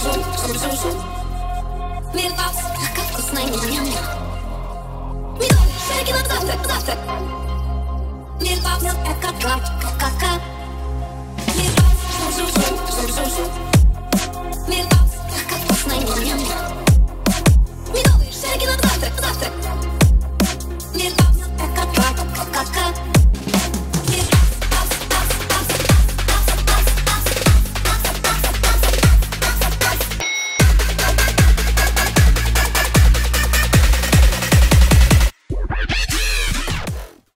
Мир-папс, как вкусно, ням-ням-ням. Медовый, шарики на завтрак. Мир-папс, как-как-как. Мир-папс,